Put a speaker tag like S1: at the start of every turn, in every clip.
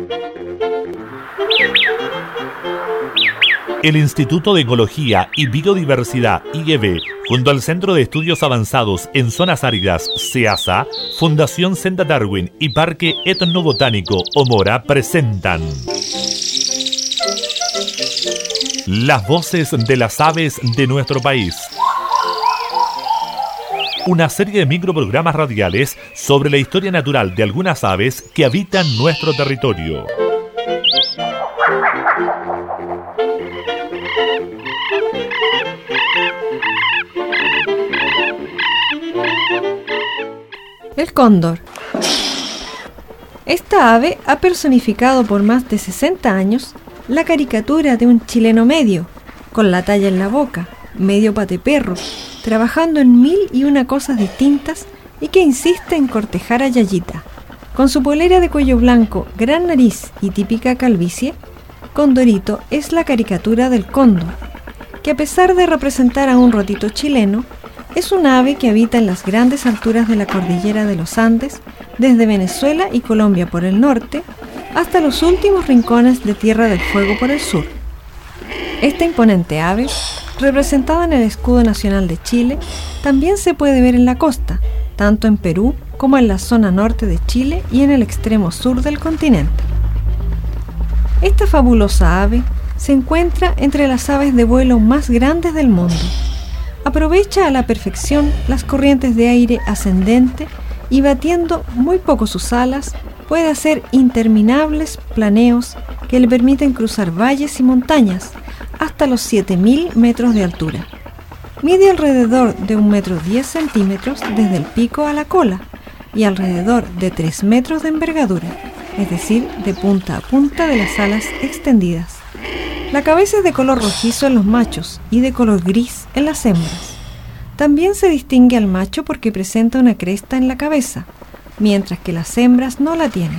S1: El Instituto de Ecología y Biodiversidad, IEB, junto al Centro de Estudios Avanzados en Zonas Áridas, CEASA, Fundación Senda Darwin y Parque Etnobotánico Omora presentan Las voces de las aves de nuestro país. Una serie de microprogramas radiales sobre la historia natural de algunas aves que habitan nuestro territorio.
S2: El cóndor. Esta ave ha personificado por más de 60 años la caricatura de un chileno medio, con la talla en la boca, medio pateperro, trabajando en 1001 cosas distintas y que insiste en cortejar a Yayita. Con su polera de cuello blanco, gran nariz y típica calvicie, Condorito es la caricatura del cóndor, que a pesar de representar a un rotito chileno, es un ave que habita en las grandes alturas de la cordillera de los Andes, desde Venezuela y Colombia por el norte, hasta los últimos rincones de Tierra del Fuego por el sur. Esta imponente ave, representada en el escudo nacional de Chile, también se puede ver en la costa, tanto en Perú como en la zona norte de Chile y en el extremo sur del continente. Esta fabulosa ave se encuentra entre las aves de vuelo más grandes del mundo. Aprovecha a la perfección las corrientes de aire ascendente y batiendo muy poco sus alas, puede hacer interminables planeos que le permiten cruzar valles y montañas hasta los 7.000 metros de altura. Mide alrededor de 1,10 m desde el pico a la cola y alrededor de 3 metros de envergadura, es decir, de punta a punta de las alas extendidas. La cabeza es de color rojizo en los machos y de color gris en las hembras. También se distingue al macho porque presenta una cresta en la cabeza, mientras que las hembras no la tienen.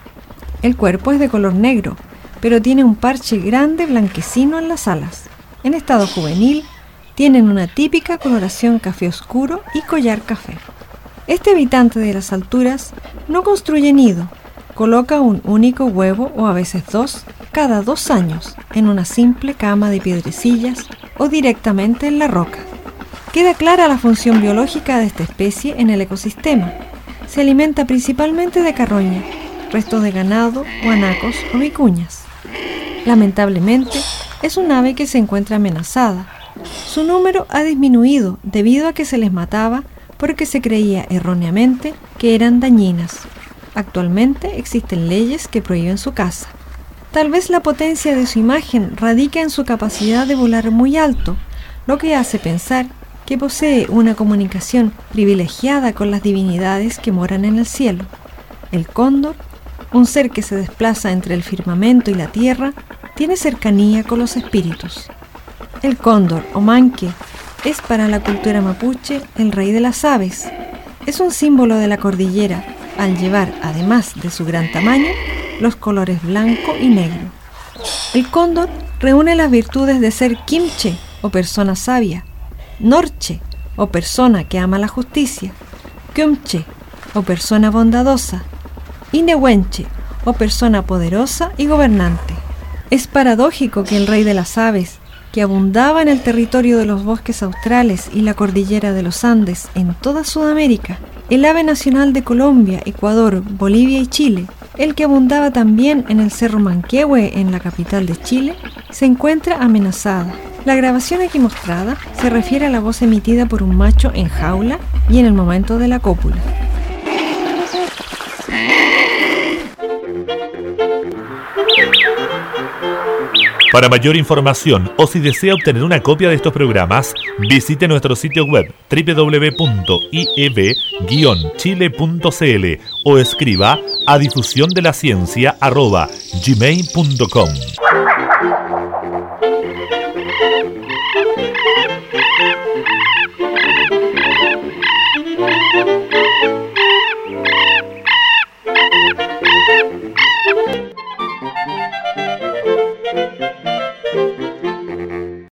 S2: El cuerpo es de color negro, pero tiene un parche grande blanquecino en las alas. En estado juvenil, tienen una típica coloración café oscuro y collar café. Este habitante de las alturas no construye nido, coloca un único huevo o a veces dos cada 2 años en una simple cama de piedrecillas o directamente en la roca. Queda clara la función biológica de esta especie en el ecosistema. Se alimenta principalmente de carroña, restos de ganado, guanacos o vicuñas. Lamentablemente, es un ave que se encuentra amenazada. Su número ha disminuido debido a que se les mataba porque se creía erróneamente que eran dañinas. Actualmente existen leyes que prohíben su caza. Tal vez la potencia de su imagen radica en su capacidad de volar muy alto, lo que hace pensar que posee una comunicación privilegiada con las divinidades que moran en el cielo. El cóndor, un ser que se desplaza entre el firmamento y la tierra, tiene cercanía con los espíritus. El cóndor o manque es para la cultura mapuche el rey de las aves. Es un símbolo de la cordillera, al llevar, además de su gran tamaño, los colores blanco y negro. El cóndor reúne las virtudes de ser kimche, o persona sabia, norche, o persona que ama la justicia, kyumche, o persona bondadosa, y nehuenche, o persona poderosa y gobernante. Es paradójico que el rey de las aves, que abundaba en el territorio de los bosques australes y la cordillera de los Andes en toda Sudamérica, el ave nacional de Colombia, Ecuador, Bolivia y Chile, el que abundaba también en el Cerro Manquehue en la capital de Chile, se encuentra amenazada. La grabación aquí mostrada se refiere a la voz emitida por un macho en jaula y en el momento de la cópula.
S1: Para mayor información o si desea obtener una copia de estos programas, visite nuestro sitio web www.ieb-chile.cl o escriba a difusiondela ciencia@gmail.com.